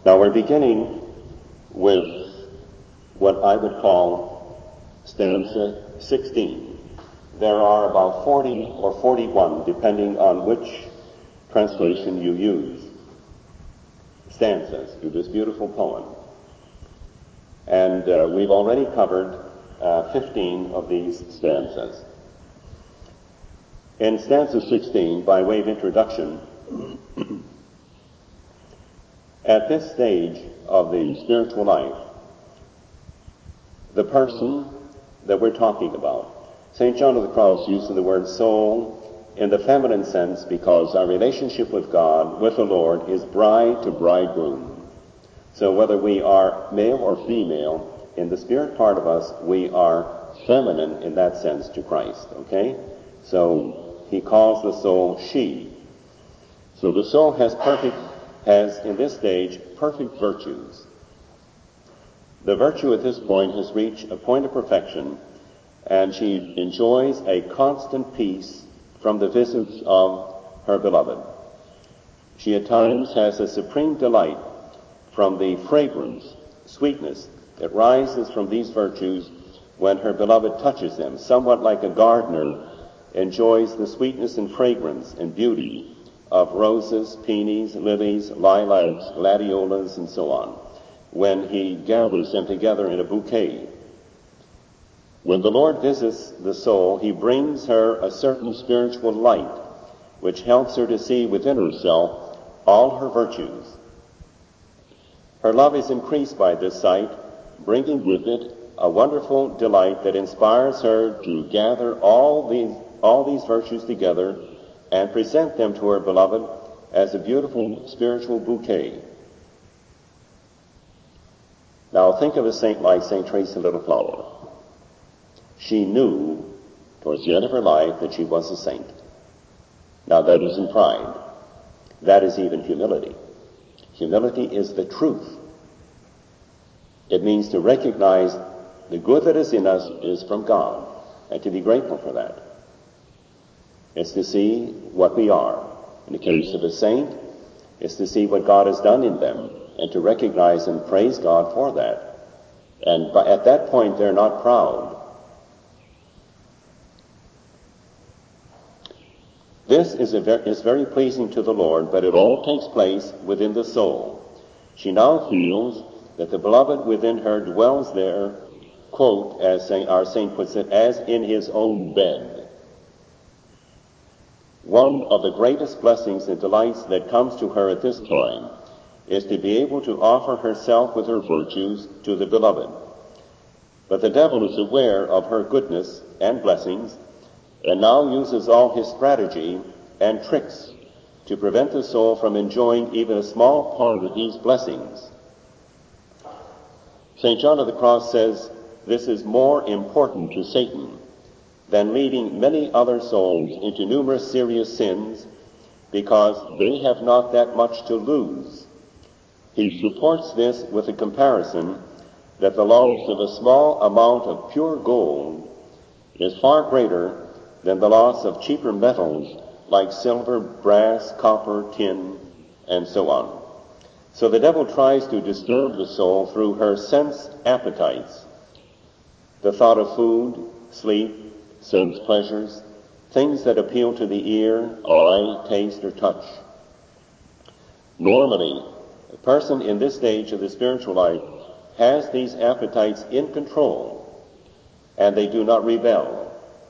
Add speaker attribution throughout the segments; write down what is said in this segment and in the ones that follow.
Speaker 1: Now we're beginning with what I would call stanza 16. There are about 40 or 41, depending on which translation you use, stanzas to this beautiful poem. And we've already covered 15 of these stanzas. In stanza 16, by way of introduction, at this stage of the spiritual life, the person that we're talking about, St. John of the Cross uses the word soul in the feminine sense because our relationship with God, with the Lord, is bride to bridegroom. So whether we are male or female, in the spirit part of us, we are feminine in that sense to Christ, okay? So he calls the soul she. So the soul has in this stage, perfect virtues. The virtue at this point has reached a point of perfection, and she enjoys a constant peace from the visits of her beloved. She at times has a supreme delight from the fragrance, sweetness that rises from these virtues when her beloved touches them, somewhat like a gardener enjoys the sweetness and fragrance and beauty of roses, peonies, lilies, lilacs, gladiolas, and so on, when he gathers them together in a bouquet. When the Lord visits the soul, he brings her a certain spiritual light, which helps her to see within herself all her virtues. Her love is increased by this sight, bringing with it a wonderful delight that inspires her to gather all these virtues together and present them to her beloved as a beautiful spiritual bouquet. Now think of a saint like St. Teresa Little Flower. She knew towards the end of her life that she was a saint. Now that isn't pride. That is even humility. Humility is the truth. It means to recognize the good that is in us is from God and to be grateful for that. It's to see what we are. In the case of a saint, it's to see what God has done in them and to recognize and praise God for that. And at that point, they're not proud. This is very pleasing to the Lord, but it all takes place within the soul. She now feels that the beloved within her dwells there, quote, as our saint puts it, as in his own bed. One of the greatest blessings and delights that comes to her at this time is to be able to offer herself with her virtues to the beloved. But the devil is aware of her goodness and blessings and now uses all his strategy and tricks to prevent the soul from enjoying even a small part of these blessings. St. John of the Cross says this is more important to Satan than leading many other souls into numerous serious sins because they have not that much to lose. He supports this with a comparison that the loss of a small amount of pure gold is far greater than the loss of cheaper metals like silver, brass, copper, tin, and so on. So the devil tries to disturb the soul through her sense appetites. The thought of food, sleep, sense pleasures, things that appeal to the ear, eye, taste, or touch. Normally, a person in this stage of the spiritual life has these appetites in control, and they do not rebel.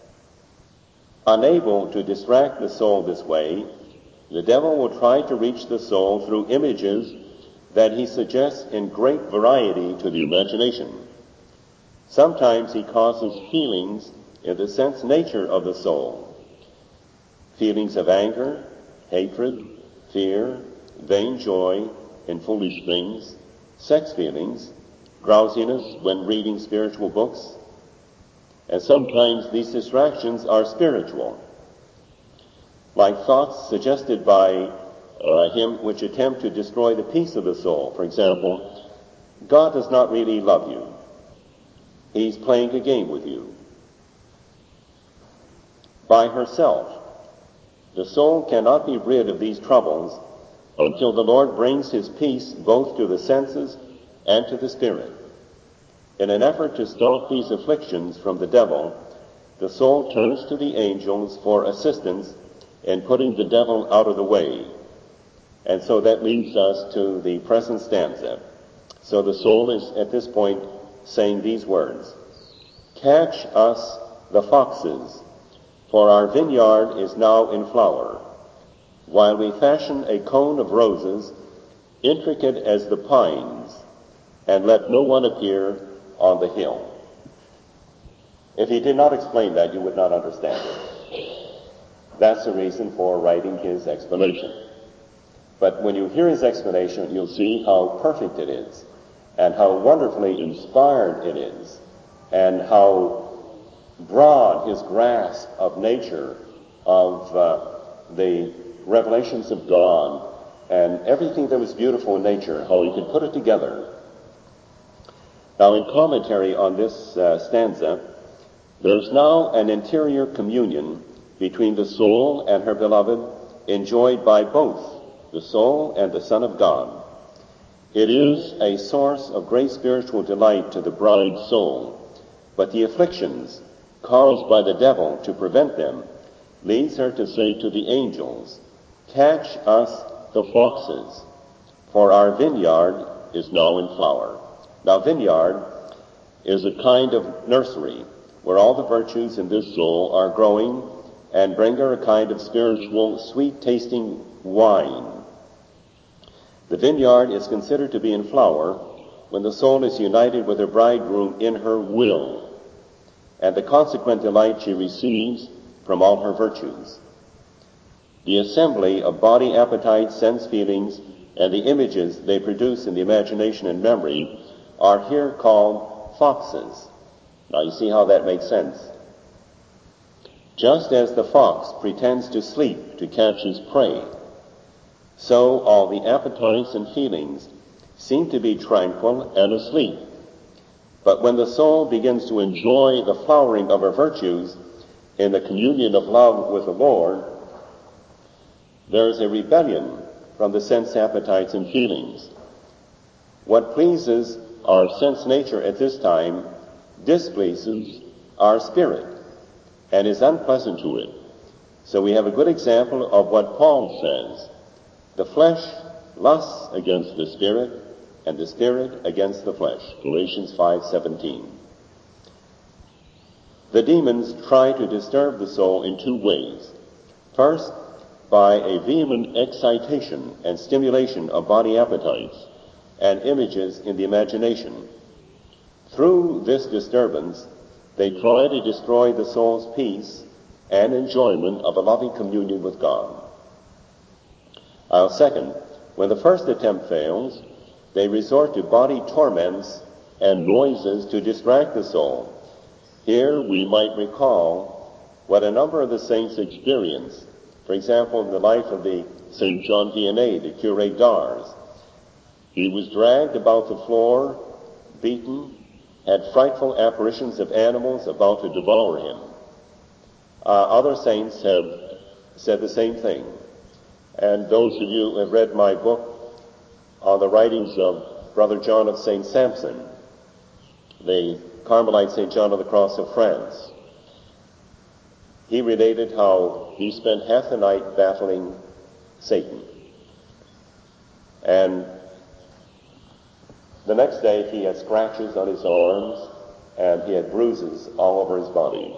Speaker 1: Unable to distract the soul this way, the devil will try to reach the soul through images that he suggests in great variety to the imagination. Sometimes he causes feelings in the sense nature of the soul. Feelings of anger, hatred, fear, vain joy in foolish things, sex feelings, drowsiness when reading spiritual books. And sometimes these distractions are spiritual, like thoughts suggested by him which attempt to destroy the peace of the soul. For example, God does not really love you. He's playing a game with you. By herself, the soul cannot be rid of these troubles until the Lord brings his peace both to the senses and to the spirit. In an effort to stop these afflictions from the devil, the soul turns to the angels for assistance in putting the devil out of the way. And so that leads us to the present stanza. So the soul is at this point saying these words: "Catch us the foxes, for our vineyard is now in flower, while we fashion a cone of roses, intricate as the pines, and let no one appear on the hill." If he did not explain that, you would not understand it. That's the reason for writing his explanation. But when you hear his explanation, you'll see how perfect it is, and how wonderfully inspired it is, and how broad his grasp of nature, of the revelations of God, and everything that was beautiful in nature, how he could put it together. Now, in commentary on this stanza, there's now an interior communion between the soul and her beloved, enjoyed by both the soul and the Son of God. It is a source of great spiritual delight to the bride's soul, but the afflictions caused by the devil to prevent them leads her to say to the angels, "Catch us the foxes, for our vineyard is now in flower." Now, vineyard is a kind of nursery where all the virtues in this soul are growing and bring her a kind of spiritual, sweet-tasting wine. The vineyard is considered to be in flower when the soul is united with her bridegroom in her will, and the consequent delight she receives from all her virtues. The assembly of body appetites, sense feelings, and the images they produce in the imagination and memory are here called foxes. Now you see how that makes sense. Just as the fox pretends to sleep to catch his prey, so all the appetites and feelings seem to be tranquil and asleep. But when the soul begins to enjoy the flowering of her virtues in the communion of love with the Lord, there is a rebellion from the sense appetites and feelings. What pleases our sense nature at this time displeases our spirit and is unpleasant to it. So we have a good example of what Paul says: the flesh lusts against the spirit, and the spirit against the flesh. Galatians 5:17. The demons try to disturb the soul in two ways. First, by a vehement excitation and stimulation of body appetites and images in the imagination. Through this disturbance, they try to destroy the soul's peace and enjoyment of a loving communion with God. Second, when the first attempt fails, they resort to body torments and noises to distract the soul. Here we might recall what a number of the saints experienced. For example, in the life of the St. John Vianney, the Curé d'Ars. He was dragged about the floor, beaten, had frightful apparitions of animals about to devour him. Other saints have said the same thing. And those of you who have read my book on the writings of Brother John of St. Sampson, the Carmelite St. John of the Cross of France, he related how he spent half the night battling Satan. And the next day he had scratches on his arms and he had bruises all over his body.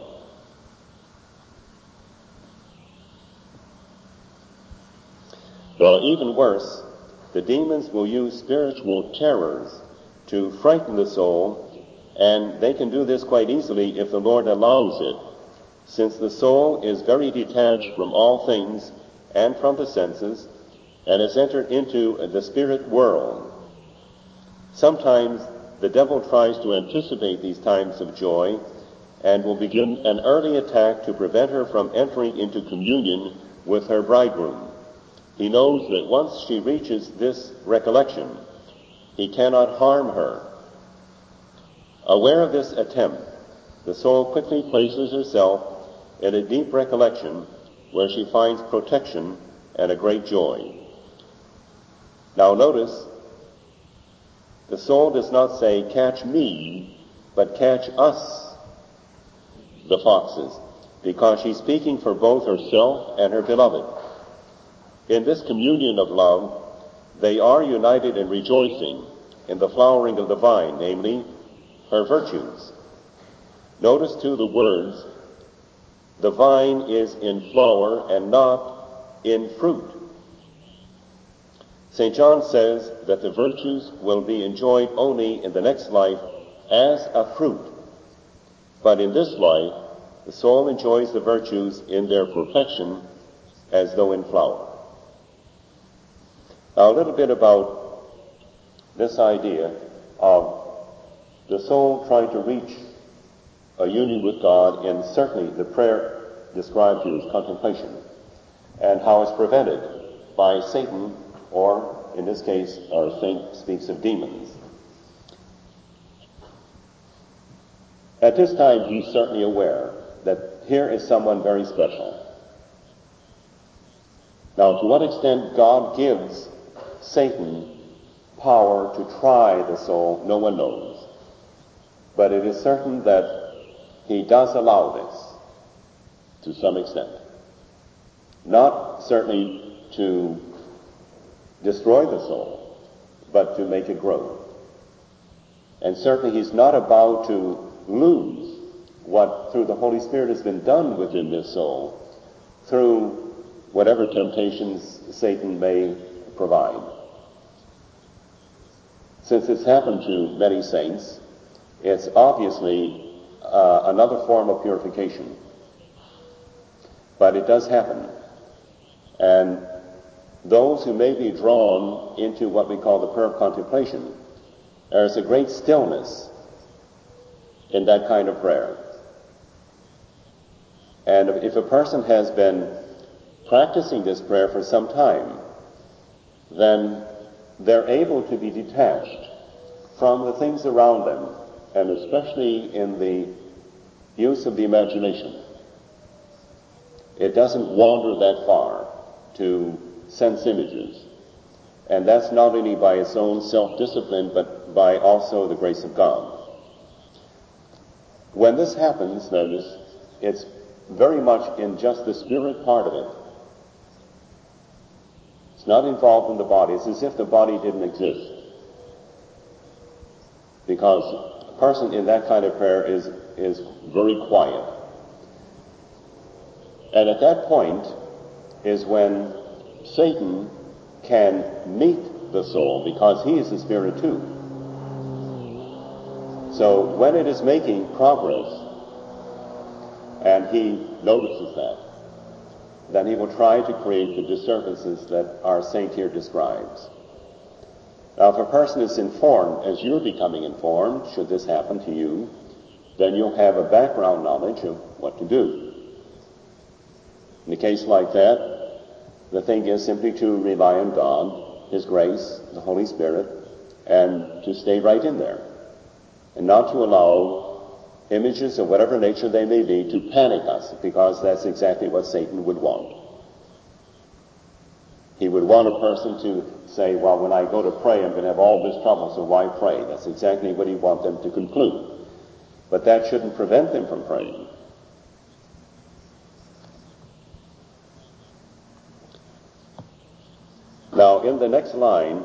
Speaker 1: Well, even worse, the demons will use spiritual terrors to frighten the soul, and they can do this quite easily if the Lord allows it, since the soul is very detached from all things and from the senses, and has entered into the spirit world. Sometimes the devil tries to anticipate these times of joy and will begin an early attack to prevent her from entering into communion with her bridegroom. He knows that once she reaches this recollection, he cannot harm her. Aware of this attempt, the soul quickly places herself in a deep recollection where she finds protection and a great joy. Now notice, the soul does not say, catch me, but catch us, the foxes, because she's speaking for both herself and her beloved. In this communion of love, they are united in rejoicing in the flowering of the vine, namely, her virtues. Notice too the words, the vine is in flower and not in fruit. St. John says that the virtues will be enjoyed only in the next life as a fruit. But in this life, the soul enjoys the virtues in their perfection as though in flower. Now a little bit about this idea of the soul trying to reach a union with God in certainly the prayer described here as contemplation, and how it's prevented by Satan, or in this case our saint speaks of demons. At this time he's certainly aware that here is someone very special. Now to what extent God gives Satan power to try the soul, no one knows. But it is certain that he does allow this to some extent. Not certainly to destroy the soul, but to make it grow. And certainly he's not about to lose what through the Holy Spirit has been done within this soul through whatever temptations Satan may provide. Since it's happened to many saints, it's obviously another form of purification. But it does happen. And those who may be drawn into what we call the prayer of contemplation, there is a great stillness in that kind of prayer. And if a person has been practicing this prayer for some time, then they're able to be detached from the things around them, and especially in the use of the imagination. It doesn't wander that far to sense images. And that's not only by its own self-discipline, but by also the grace of God. When this happens, notice, it's very much in just the spirit part of it. It's not involved in the body. It's as if the body didn't exist. Because a person in that kind of prayer is very quiet. And at that point is when Satan can meet the soul, because he is the spirit too. So when it is making progress, and he notices that, then he will try to create the disturbances that our saint here describes. Now, if a person is informed, as you're becoming informed, should this happen to you, then you'll have a background knowledge of what to do. In a case like that, the thing is simply to rely on God, His grace, the Holy Spirit, and to stay right in there, and not to allow images of whatever nature they may be to panic us, because that's exactly what Satan would want. He would want a person to say, well, when I go to pray, I'm going to have all this trouble, so why pray? That's exactly what he'd want them to conclude. But that shouldn't prevent them from praying. Now, in the next line,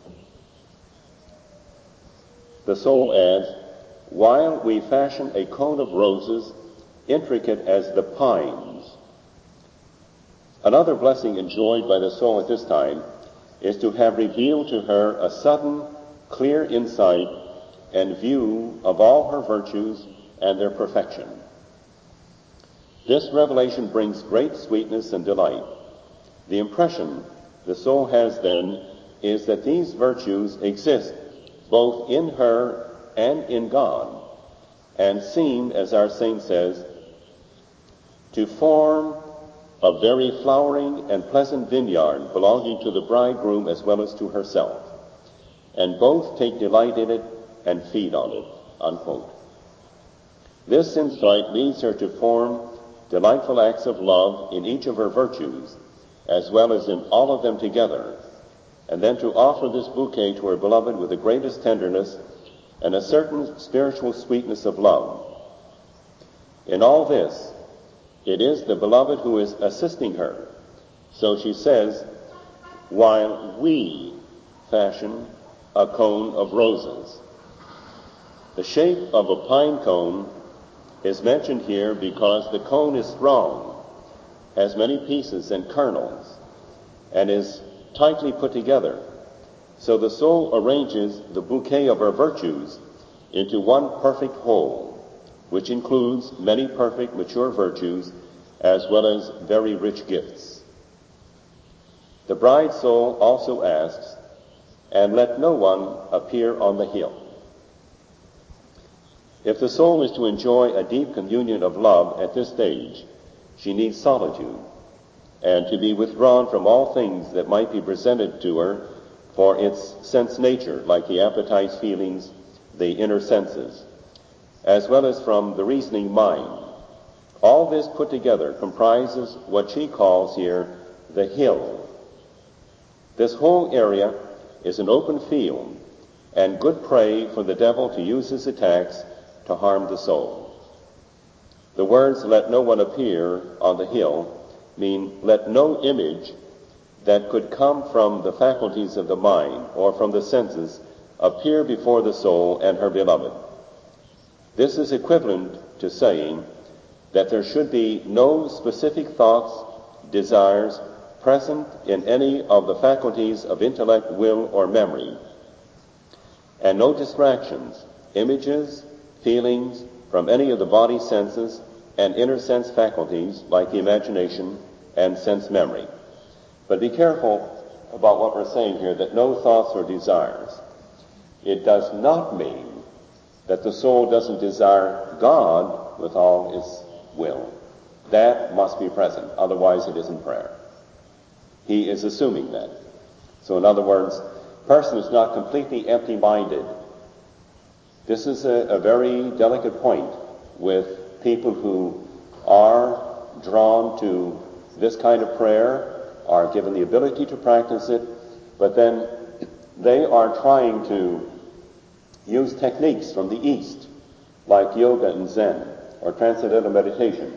Speaker 1: the soul adds, while we fashion a cone of roses, intricate as the pines. Another blessing enjoyed by the soul at this time is to have revealed to her a sudden, clear insight and view of all her virtues and their perfection. This revelation brings great sweetness and delight. The impression the soul has then is that these virtues exist both in her and in God, and seem, as our saint says, to form a very flowering and pleasant vineyard belonging to the bridegroom as well as to herself, and both take delight in it and feed on it, unquote. This insight leads her to form delightful acts of love in each of her virtues, as well as in all of them together, and then to offer this bouquet to her beloved with the greatest tenderness and a certain spiritual sweetness of love. In all this, it is the beloved who is assisting her. So she says, while we fashion a cone of roses. The shape of a pine cone is mentioned here because the cone is strong, has many pieces and kernels, and is tightly put together. So the soul arranges the bouquet of her virtues into one perfect whole, which includes many perfect mature virtues as well as very rich gifts. The bride soul also asks, and let no one appear on the hill. If the soul is to enjoy a deep communion of love at this stage, she needs solitude and to be withdrawn from all things that might be presented to her for its sense nature, like the appetites, feelings, the inner senses, as well as from the reasoning mind. All this put together comprises what she calls here the hill. This whole area is an open field and good prey for the devil to use his attacks to harm the soul. The words, let no one appear on the hill, mean let no image that could come from the faculties of the mind or from the senses appear before the soul and her beloved. This is equivalent to saying that there should be no specific thoughts, desires present in any of the faculties of intellect, will, or memory, and no distractions, images, feelings from any of the body senses and inner sense faculties like the imagination and sense memory. But be careful about what we're saying here, that no thoughts or desires. It does not mean that the soul doesn't desire God with all its will. That must be present, otherwise it isn't prayer. He is assuming that. So in other words, a person is not completely empty-minded. This is a very delicate point with people who are drawn to this kind of prayer, are given the ability to practice it, but then they are trying to use techniques from the East, like yoga and Zen, or transcendental meditation.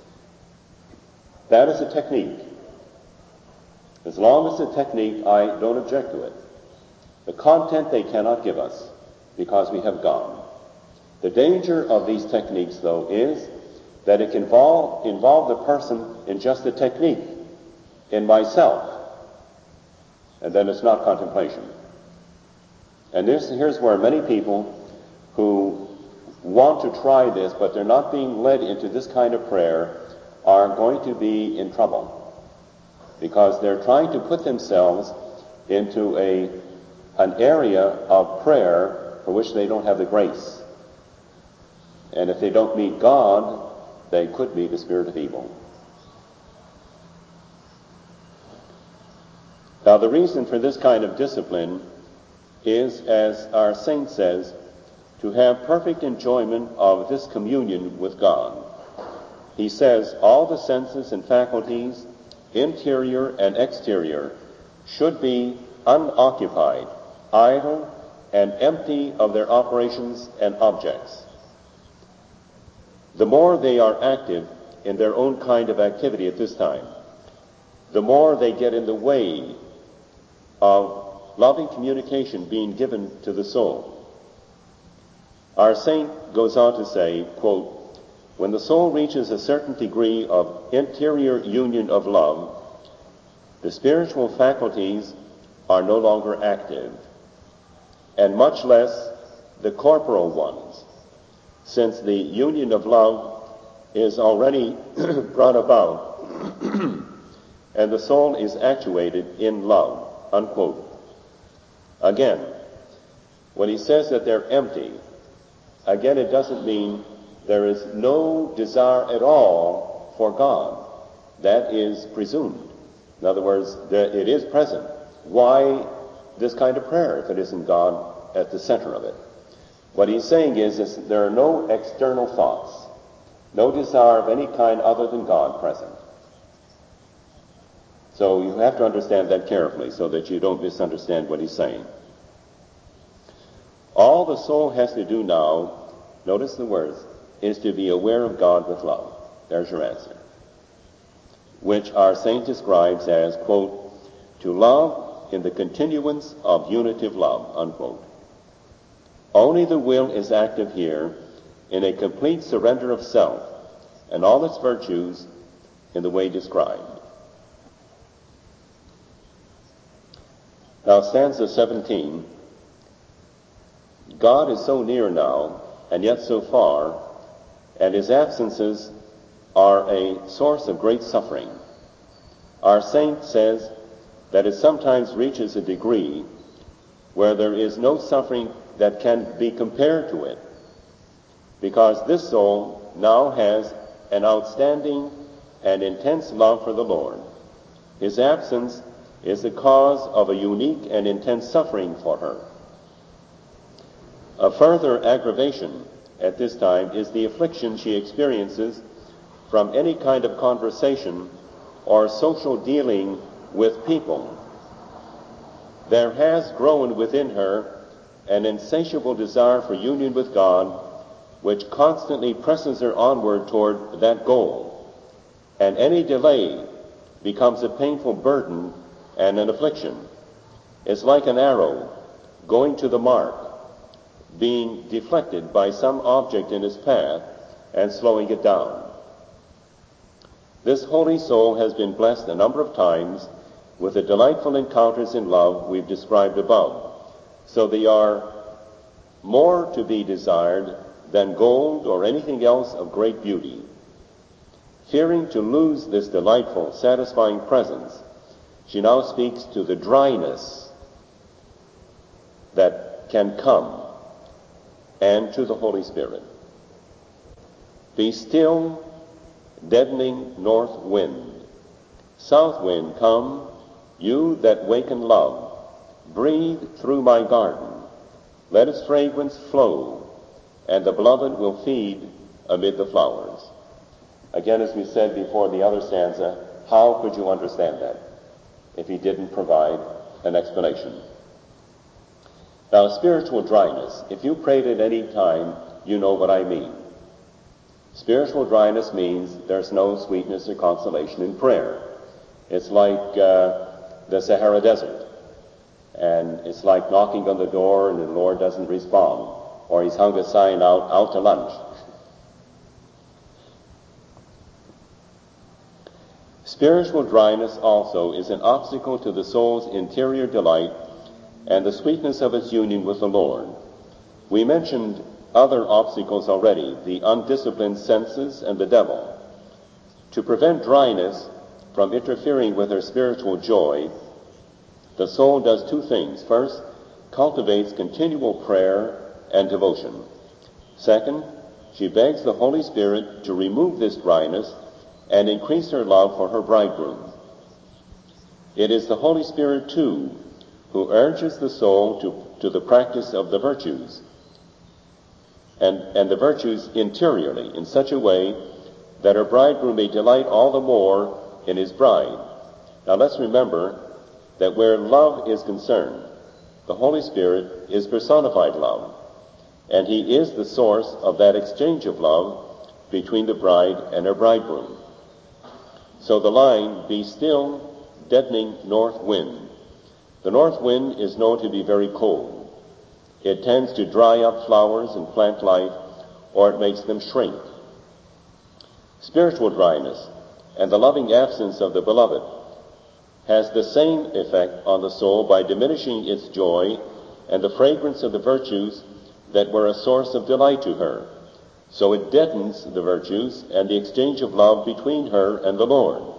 Speaker 1: That is a technique. As long as it's a technique, I don't object to it. The content they cannot give us, because we have God. The danger of these techniques, though, is that it can involve the person in just the technique, in myself, and then it's not contemplation. And here's where many people who want to try this, but they're not being led into this kind of prayer, are going to be in trouble, because they're trying to put themselves into an area of prayer for which they don't have the grace. And if they don't meet God, they could meet the spirit of evil. Now, the reason for this kind of discipline is, as our saint says, to have perfect enjoyment of this communion with God. He says all the senses and faculties, interior and exterior, should be unoccupied, idle, and empty of their operations and objects. The more they are active in their own kind of activity at this time, the more they get in the way of loving communication being given to the soul. Our saint goes on to say, quote, when the soul reaches a certain degree of interior union of love, the spiritual faculties are no longer active, and much less the corporal ones, since the union of love is already brought about, and the soul is actuated in love, unquote. Again, when he says that they're empty, again, it doesn't mean there is no desire at all for God. That is presumed. In other words, it is present. Why this kind of prayer if it isn't God at the center of it? What he's saying is there are no external thoughts, no desire of any kind other than God present. So you have to understand that carefully so that you don't misunderstand what he's saying. All the soul has to do now, notice the words, is to be aware of God with love. There's your answer. Which our saint describes as, quote, to love in the continuance of unitive love, unquote. Only the will is active here in a complete surrender of self and all its virtues in the way described. Now, stanza 17. God is so near now, and yet so far, and his absences are a source of great suffering. Our saint says that it sometimes reaches a degree where there is no suffering that can be compared to it, because this soul now has an outstanding and intense love for the Lord. His absence is the cause of a unique and intense suffering for her. A further aggravation at this time is the affliction she experiences from any kind of conversation or social dealing with people. There has grown within her an insatiable desire for union with God, which constantly presses her onward toward that goal, and any delay becomes a painful burden and an affliction. It's like an arrow going to the mark, being deflected by some object in its path and slowing it down. This holy soul has been blessed a number of times with the delightful encounters in love we've described above, so they are more to be desired than gold or anything else of great beauty. Fearing to lose this delightful, satisfying presence, she now speaks to the dryness that can come and to the Holy Spirit. Be still, deadening north wind. South wind, come, you that waken love. Breathe through my garden. Let its fragrance flow, and the beloved will feed amid the flowers. Again, as we said before the other stanza, how could you understand that if he didn't provide an explanation? Now, spiritual dryness. If you prayed at any time, you know what I mean. Spiritual dryness means there's no sweetness or consolation in prayer. It's like the Sahara Desert. And it's like knocking on the door and the Lord doesn't respond. Or he's hung a sign out to lunch. Spiritual dryness also is an obstacle to the soul's interior delight and the sweetness of its union with the Lord. We mentioned other obstacles already, the undisciplined senses and the devil. To prevent dryness from interfering with her spiritual joy, the soul does two things. First, cultivates continual prayer and devotion. Second, she begs the Holy Spirit to remove this dryness and increase her love for her bridegroom. It is the Holy Spirit, too, who urges the soul to the practice of the virtues, and the virtues interiorly, in such a way that her bridegroom may delight all the more in his bride. Now let's remember that where love is concerned, the Holy Spirit is personified love, and he is the source of that exchange of love between the bride and her bridegroom. So the line, be still, deadening north wind. The north wind is known to be very cold. It tends to dry up flowers and plant life, or it makes them shrink. Spiritual dryness and the loving absence of the beloved has the same effect on the soul by diminishing its joy and the fragrance of the virtues that were a source of delight to her. So it deadens the virtues and the exchange of love between her and the Lord.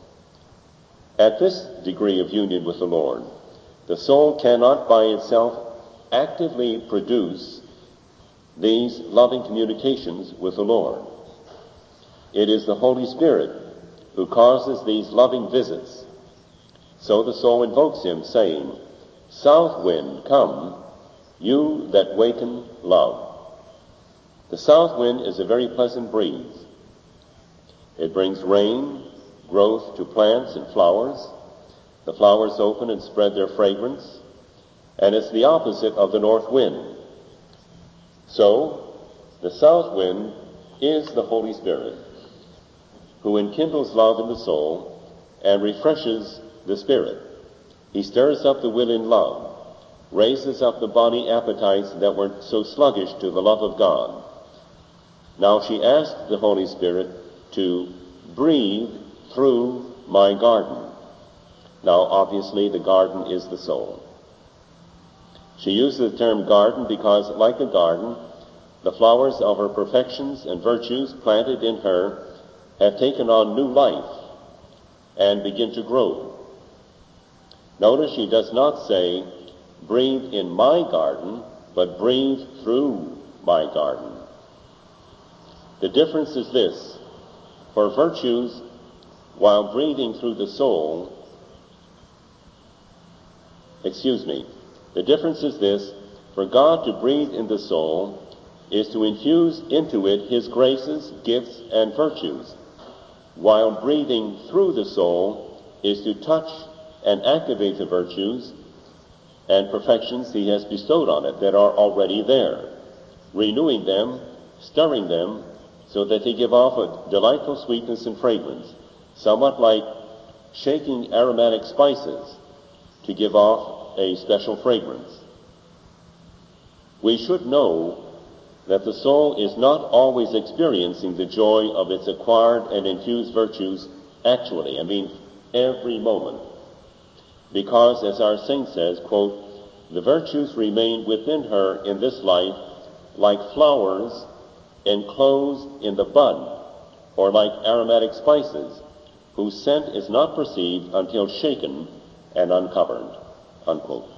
Speaker 1: At this degree of union with the Lord, the soul cannot by itself actively produce these loving communications with the Lord. It is the Holy Spirit who causes these loving visits. So the soul invokes him, saying, South wind, come, you that waken love. The south wind is a very pleasant breeze. It brings rain, growth to plants and flowers, The flowers open and spread their fragrance, and it's the opposite of the north wind. So, the south wind is the Holy Spirit, who enkindles love in the soul and refreshes the spirit. He stirs up the will in love, raises up the body appetites that were so sluggish to the love of God. Now she asked the Holy Spirit to breathe through my garden. Now obviously the garden is the soul. She uses the term garden because, like a garden, the flowers of her perfections and virtues planted in her have taken on new life and begin to grow. Notice she does not say, breathe in my garden, but breathe through my garden. The difference is this: for virtues, while breathing through the soul, the difference is this: for God to breathe in the soul is to infuse into it his graces, gifts, and virtues, while breathing through the soul is to touch and activate the virtues and perfections he has bestowed on it that are already there, renewing them, stirring them, so that they give off a delightful sweetness and fragrance, somewhat like shaking aromatic spices to give off a special fragrance. We should know that the soul is not always experiencing the joy of its acquired and infused virtues actually, every moment. Because, as our saint says, quote, the virtues remain within her in this life like flowers enclosed in the bud, or like aromatic spices, whose scent is not perceived until shaken and uncovered, unquote.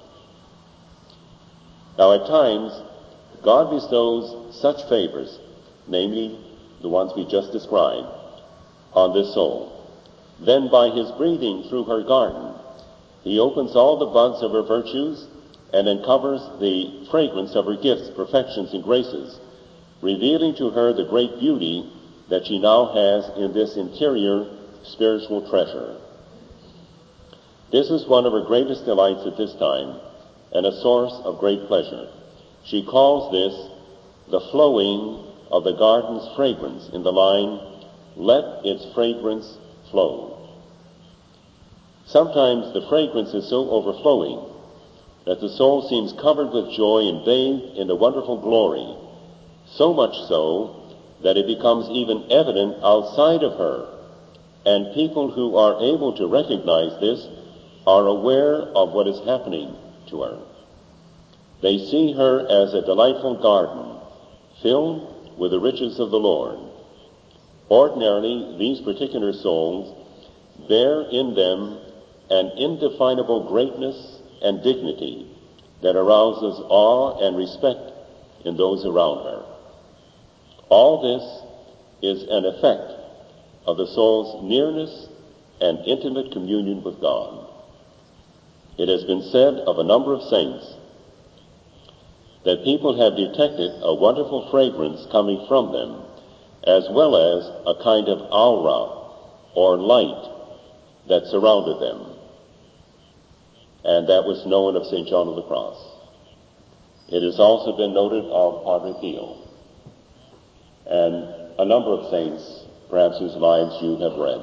Speaker 1: Now at times, God bestows such favors, namely the ones we just described, on this soul. Then by his breathing through her garden, he opens all the buds of her virtues and uncovers the fragrance of her gifts, perfections, and graces, revealing to her the great beauty that she now has in this interior spiritual treasure. This is one of her greatest delights at this time, and a source of great pleasure. She calls this the flowing of the garden's fragrance in the line, let its fragrance flow. Sometimes the fragrance is so overflowing that the soul seems covered with joy and bathed in a wonderful glory, so much so that it becomes even evident outside of her, and people who are able to recognize this are aware of what is happening to her. They see her as a delightful garden filled with the riches of the Lord. Ordinarily, these particular souls bear in them an indefinable greatness and dignity that arouses awe and respect in those around her. All this is an effect of the soul's nearness and intimate communion with God. It has been said of a number of saints that people have detected a wonderful fragrance coming from them, as well as a kind of aura or light that surrounded them. And that was known of St. John of the Cross. It has also been noted of Padre Pio and a number of saints, perhaps whose lives you have read.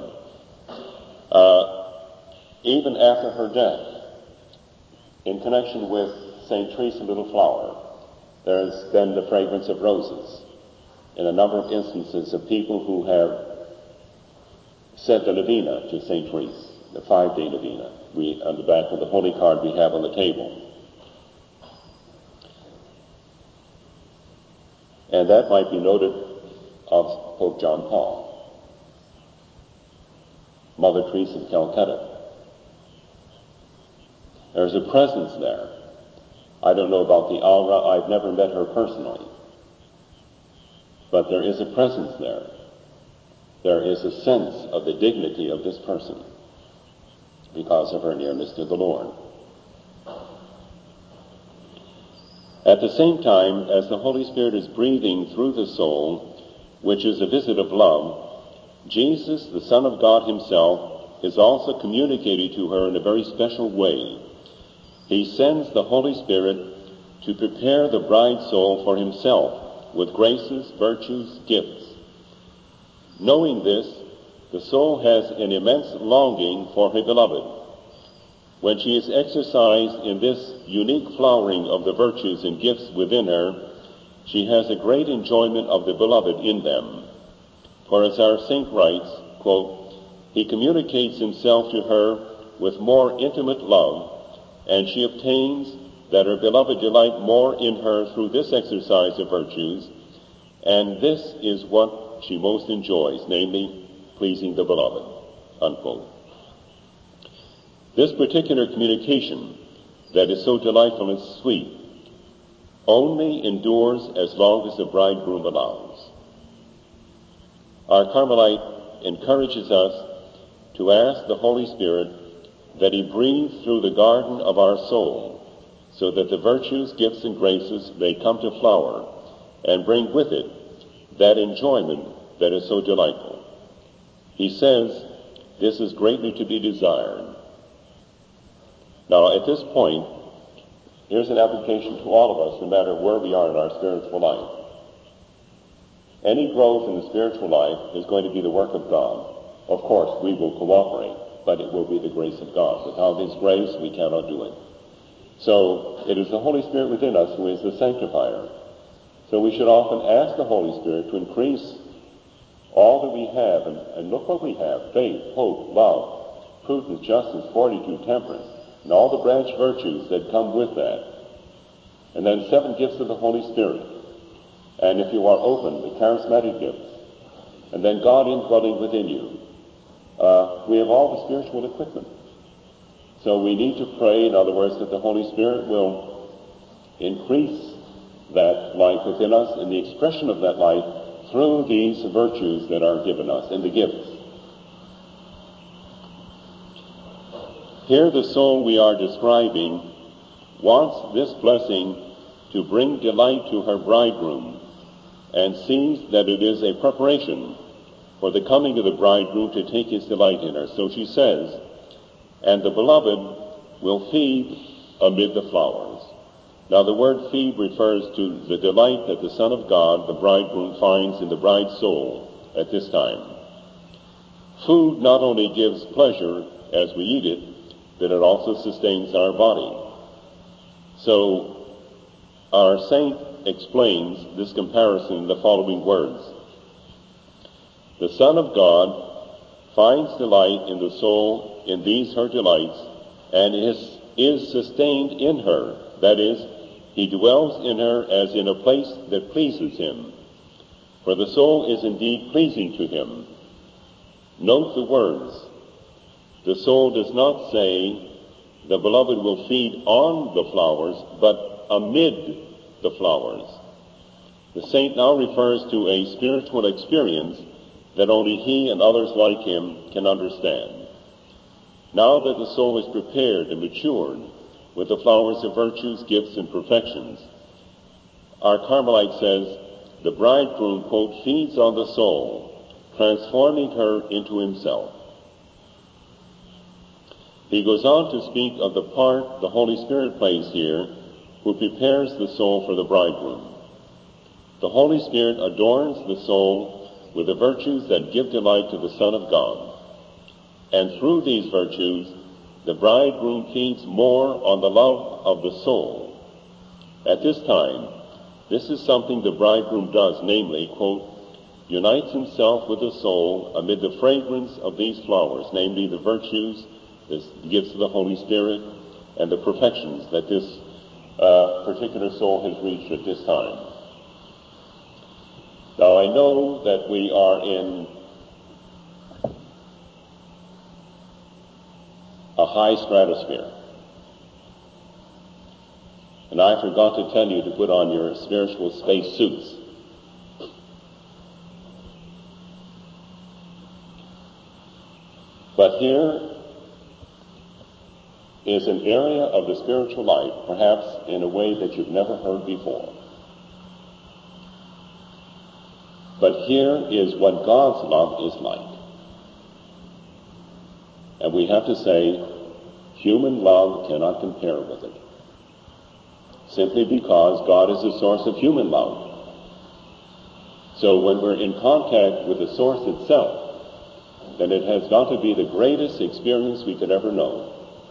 Speaker 1: Even after her death, in connection with St. Teresa Little Flower, there's been the fragrance of roses in a number of instances of people who have said the novena to St. Teresa, the 5-day novena. On the back of the holy card we have on the table. And that might be noted of Pope John Paul, Mother Teresa of Calcutta. There's a presence there. I don't know about the aura. I've never met her personally. But there is a presence there. There is a sense of the dignity of this person because of her nearness to the Lord. At the same time, as the Holy Spirit is breathing through the soul, which is a visit of love, Jesus, the Son of God himself, is also communicated to her in a very special way. He sends the Holy Spirit to prepare the bride soul for himself with graces, virtues, gifts. Knowing this, the soul has an immense longing for her beloved. When she is exercised in this unique flowering of the virtues and gifts within her, she has a great enjoyment of the beloved in them. For as our saint writes, quote, he communicates himself to her with more intimate love, and she obtains that her beloved delight more in her through this exercise of virtues, and this is what she most enjoys, namely pleasing the beloved, unquote. This particular communication that is so delightful and sweet only endures as long as the bridegroom allows. Our Carmelite encourages us to ask the Holy Spirit that he breathe through the garden of our soul so that the virtues, gifts, and graces may come to flower and bring with it that enjoyment that is so delightful. He says, this is greatly to be desired. Now, at this point, here's an application to all of us, no matter where we are in our spiritual life. Any growth in the spiritual life is going to be the work of God. Of course, we will cooperate, but it will be the grace of God. Without his grace, we cannot do it. So, it is the Holy Spirit within us who is the sanctifier. So we should often ask the Holy Spirit to increase all that we have, and look what we have: faith, hope, love, prudence, justice, fortitude, temperance, and all the branch virtues that come with that. And then 7 gifts of the Holy Spirit. And if you are open, the charismatic gifts. And then God indwelling within you. We have all the spiritual equipment. So we need to pray, in other words, that the Holy Spirit will increase that life within us and the expression of that life through these virtues that are given us and the gifts. Here the soul we are describing wants this blessing to bring delight to her bridegroom, and sees that it is a preparation for the coming of the bridegroom to take his delight in her. So she says, and the beloved will feed amid the flowers. Now the word feed refers to the delight that the Son of God, the bridegroom, finds in the bride's soul at this time. Food not only gives pleasure as we eat it, but it also sustains our body. So our saint explains this comparison in the following words. The Son of God finds delight in the soul in these her delights, and is sustained in her. That is, he dwells in her as in a place that pleases him. For the soul is indeed pleasing to him. Note the words. The soul does not say, the beloved will feed on the flowers, but amid the flowers. The saint now refers to a spiritual experience that only he and others like him can understand. Now that the soul is prepared and matured with the flowers of virtues, gifts, and perfections, our Carmelite says, the bridegroom, quote, feeds on the soul, transforming her into himself. He goes on to speak of the part the Holy Spirit plays here, who prepares the soul for the bridegroom. The Holy Spirit adorns the soul with the virtues that give delight to the Son of God. And through these virtues, the bridegroom feeds more on the love of the soul. At this time, this is something the bridegroom does, namely, quote, unites himself with the soul amid the fragrance of these flowers, namely the virtues, the gifts of the Holy Spirit, and the perfections that this particular soul has reached at this time. Now, I know that we are in a high stratosphere. And I forgot to tell you to put on your spiritual space suits. But here is an area of the spiritual life, perhaps in a way that you've never heard before. But here is what God's love is like. And we have to say, human love cannot compare with it. Simply because God is the source of human love. So when we're in contact with the source itself, then it has got to be the greatest experience we could ever know.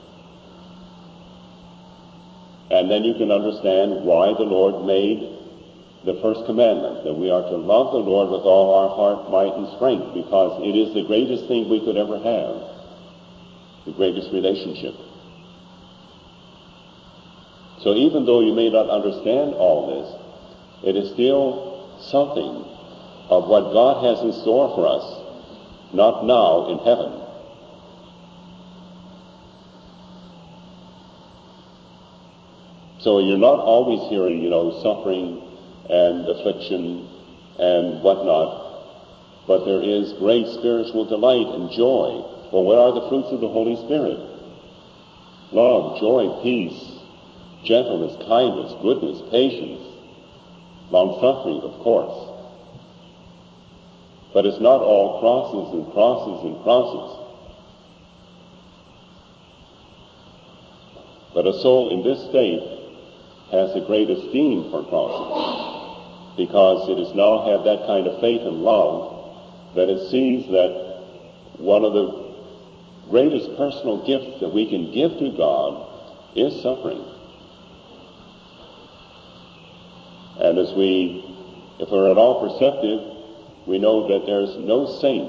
Speaker 1: And then you can understand why the Lord made the first commandment, that we are to love the Lord with all our heart, might, and strength, because it is the greatest thing we could ever have, the greatest relationship. So even though you may not understand all this, it is still something of what God has in store for us, not now in heaven. So you're not always hearing, suffering and affliction and whatnot, but there is great spiritual delight and joy. For what are the fruits of the Holy Spirit? Love, joy, peace, gentleness, kindness, goodness, patience, long-suffering, of course. But it's not all crosses and crosses and crosses. But a soul in this state has a great esteem for crosses, because it has now had that kind of faith and love that it sees that one of the greatest personal gifts that we can give to God is suffering. And if we're at all perceptive, we know that there's no saint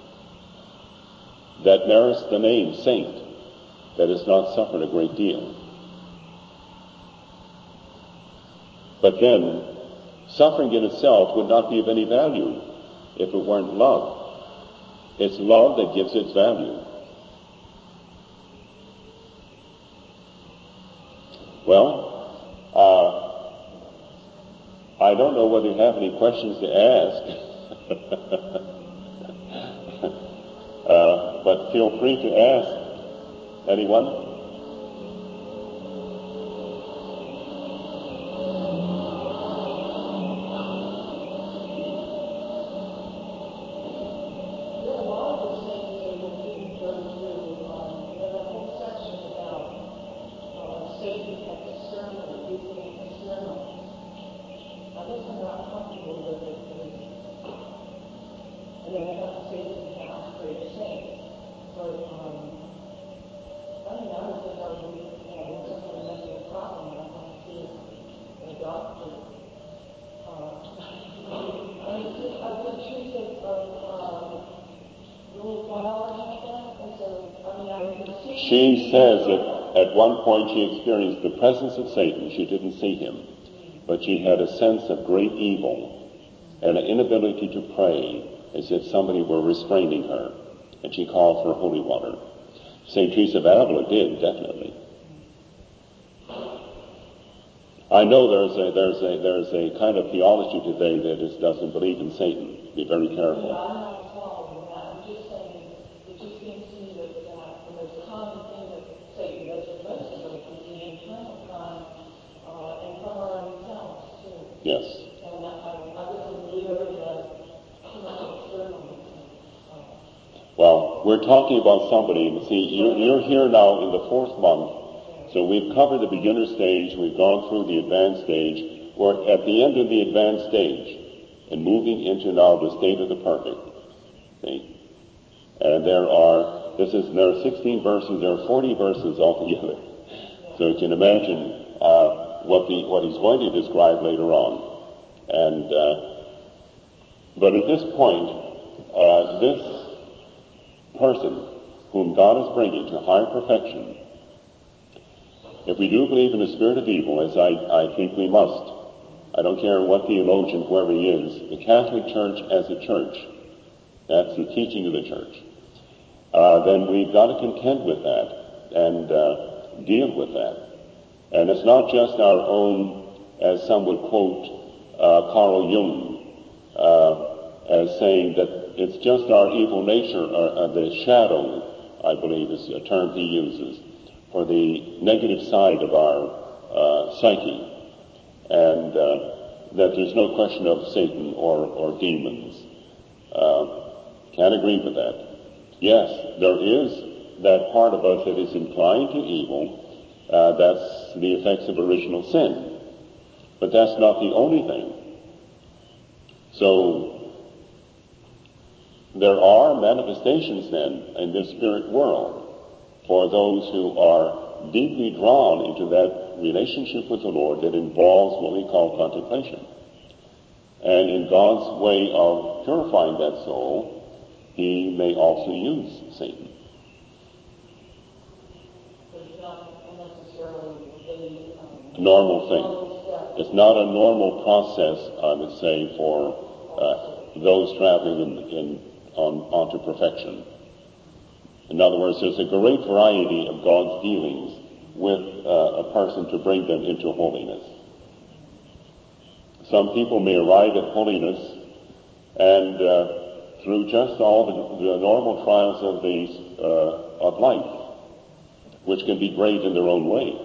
Speaker 1: that merits the name saint that has not suffered a great deal. But then, suffering in itself would not be of any value if it weren't love. It's love that gives its value. Well, I don't know whether you have any questions to ask, but feel free to ask. Anyone? She says that at one point she experienced the presence of Satan. She didn't see him, but she had a sense of great evil and an inability to pray, as if somebody were restraining her, and she called for holy water. St. Teresa of Avila did, definitely. I know there's a kind of theology today that doesn't believe in Satan. Be very careful. Yes. Well, we're talking about somebody, see, you're here now in the 4th month, so we've covered the beginner stage, we've gone through the advanced stage, we're at the end of the advanced stage, and moving into now the state of the perfect. See? And there are 16 verses, there are 40 verses altogether. So you can imagine what he's going to describe later on. And but at this point, this person whom God is bringing to higher perfection, if we do believe in the spirit of evil, as I think we must, I don't care what theologian, whoever he is, the Catholic Church as a church, that's the teaching of the church, then we've got to contend with that and deal with that. And it's not just our own, as some would quote Carl Jung, as saying that it's just our evil nature, the shadow, I believe is a term he uses, for the negative side of our psyche, and that there's no question of Satan or demons. Can't agree with that. Yes, there is that part of us that is inclined to evil. That's the effects of original sin. But that's not the only thing. So there are manifestations then in this spirit world for those who are deeply drawn into that relationship with the Lord that involves what we call contemplation. And in God's way of purifying that soul, he may also use Satan.
Speaker 2: It's not necessarily a
Speaker 1: normal thing. It's not a normal process, I would say, for those traveling onto perfection. In other words, there's a great variety of God's dealings with a person to bring them into holiness. Some people may arrive at holiness and through just all the normal trials of life, which can be great in their own way.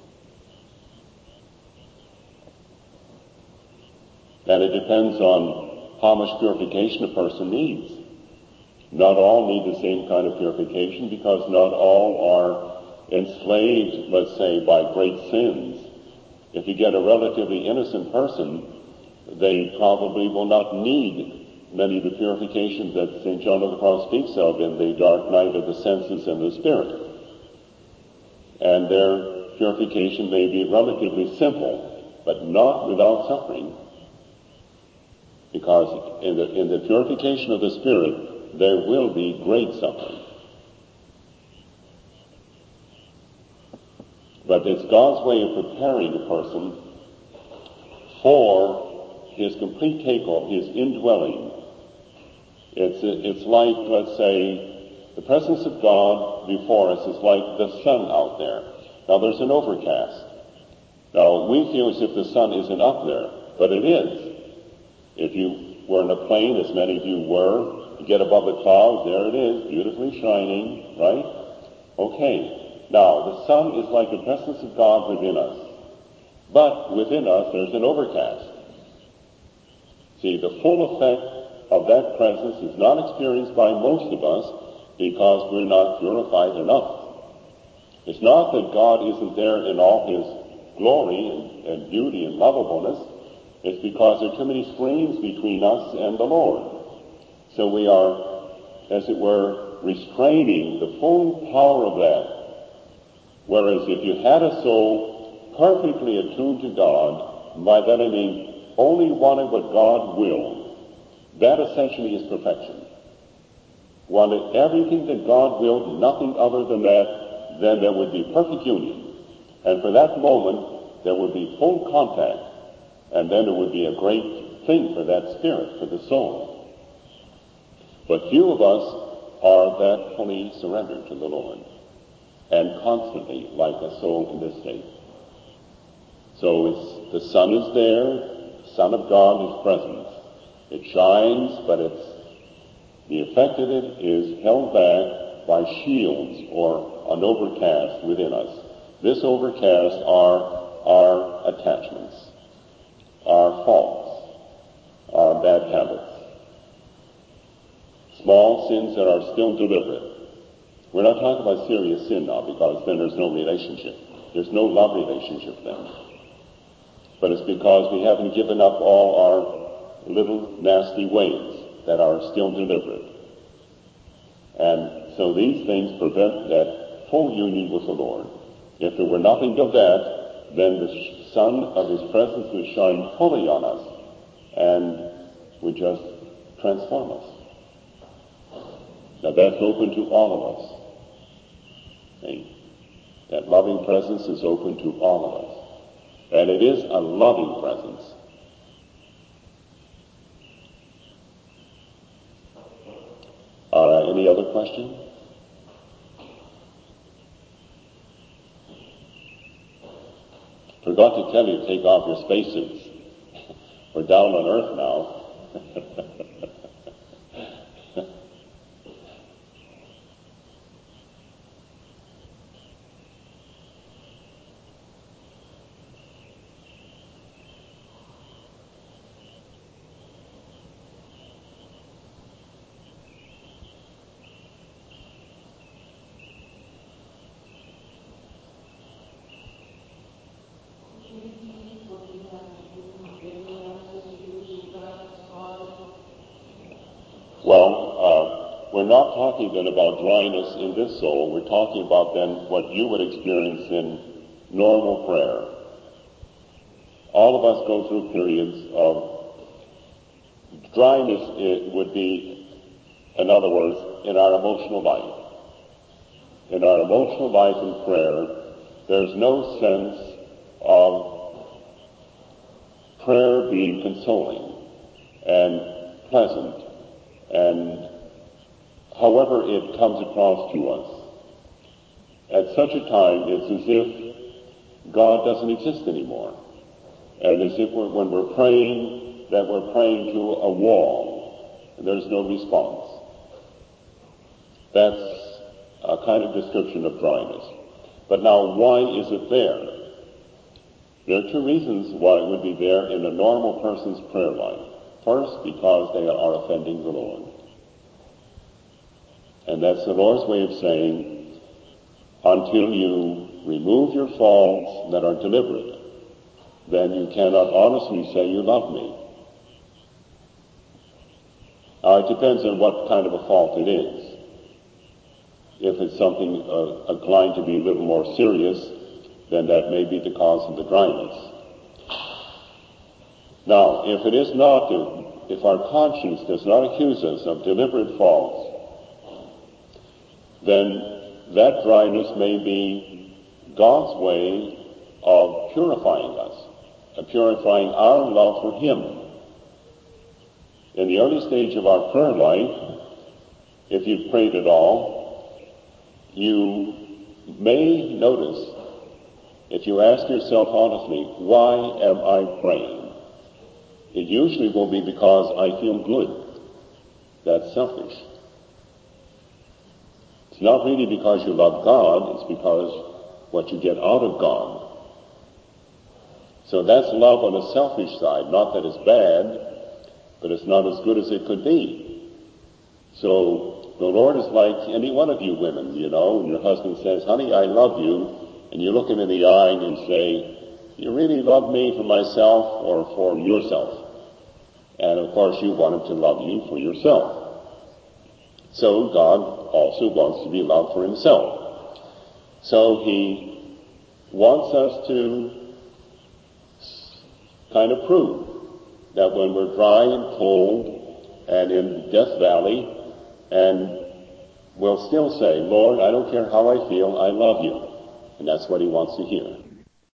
Speaker 1: And it depends on how much purification a person needs. Not all need the same kind of purification because not all are enslaved, let's say, by great sins. If you get a relatively innocent person, they probably will not need many of the purifications that St. John of the Cross speaks of in the dark night of the senses and the spirit. And their purification may be relatively simple, but not without suffering. Because in the purification of the spirit, there will be great suffering. But it's God's way of preparing the person for his complete takeoff, his indwelling. It's like, let's say, the presence of God before us is like the sun out there. Now there's an overcast. Now we feel as if the sun isn't up there, but it is. If you were in a plane, as many of you were, you get above the clouds, there it is, beautifully shining, right? Okay. Now, the sun is like the presence of God within us. But within us, there's an overcast. See, the full effect of that presence is not experienced by most of us because we're not purified enough. It's not that God isn't there in all his glory and beauty and lovableness. It's because there are too many screens between us and the Lord. So we are, as it were, restraining the full power of that. Whereas if you had a soul perfectly attuned to God, by that I mean only wanted what God willed, that essentially is perfection. Wanted everything that God willed, nothing other than that, then there would be perfect union. And for that moment, there would be full contact. And then it would be a great thing for that spirit, for the soul. But few of us are that fully surrendered to the Lord, and constantly like a soul in this state. So the sun is there, the Son of God is present. It shines, but the effect of it is held back by shields or an overcast within us. This overcast are our attachments, our faults, our bad habits, small sins that are still deliberate. We're not talking about serious sin now because then there's no relationship. There's no love relationship then. But it's because we haven't given up all our little nasty ways that are still deliberate. And so these things prevent that full union with the Lord. If there were nothing of that, then the sun of his presence would shine fully on us and would just transform us. Now that's open to all of us. See? That loving presence is open to all of us. And it is a loving presence. All right, any other questions? Forgot to tell you to take off your spacesuits. We're down on Earth now. Well, we're not talking then about dryness in this soul. We're talking about then what you would experience in normal prayer. All of us go through periods of dryness. It would be, in other words, in our emotional life. In our emotional life in prayer, there's no sense of prayer being consoling and pleasant, and however it comes across to us. At such a time, it's as if God doesn't exist anymore. And as if when we're praying, that we're praying to a wall, and there's no response. That's a kind of description of dryness. But now, why is it there? There are two reasons why it would be there in a normal person's prayer life. First, because they are offending the Lord. And that's the Lord's way of saying, until you remove your faults that are deliberate, then you cannot honestly say you love me. Now, it depends on what kind of a fault it is. If it's something inclined to be a little more serious, then that may be the cause of the dryness. Now, if it is not, if our conscience does not accuse us of deliberate faults, then that dryness may be God's way of purifying us, of purifying our love for Him. In the early stage of our prayer life, if you've prayed at all, you may notice, if you ask yourself honestly, why am I praying? It usually will be because I feel good. That's selfish. It's not really because you love God, it's because what you get out of God. So that's love on the selfish side. Not that it's bad, but it's not as good as it could be. So the Lord is like any one of you women, you know, when your husband says, honey, I love you, and you look him in the eye and say, you really love me for myself or for yourself? And of course you want him to love you for yourself. So God also wants to be loved for himself. So he wants us to kind of prove that when we're dry and cold and in Death Valley, and we'll still say, Lord, I don't care how I feel, I love you. And that's what he wants to hear.